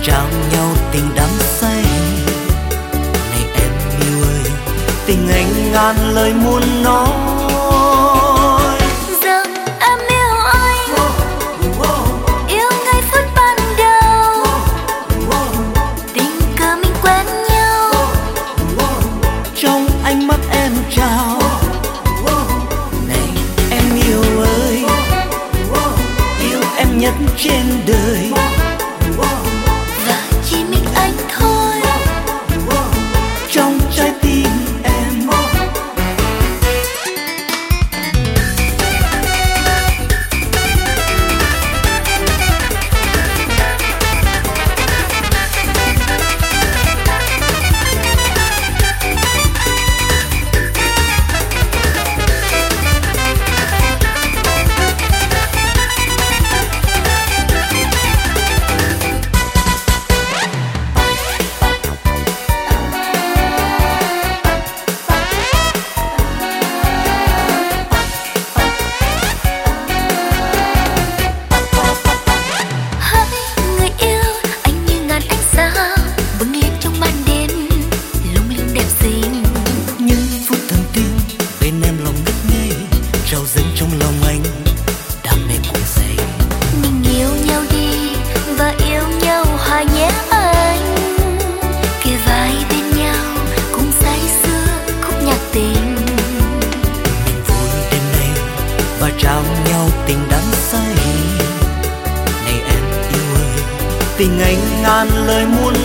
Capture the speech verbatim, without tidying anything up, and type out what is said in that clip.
trao nhau tình đắm say. Này em yêu ơi, tình anh ngàn lời muốn nói. Rằng em yêu anh, yêu ngay phút ban đầu, tình cờ mình quen nhau, trong ánh mắt em trao. Này em yêu ơi, yêu em nhất trên đời, và chỉ mình anh thôi trong trái tim em. Trao nhau tình đắm say. Này em yêu ơi, tình anh ngàn lời muốn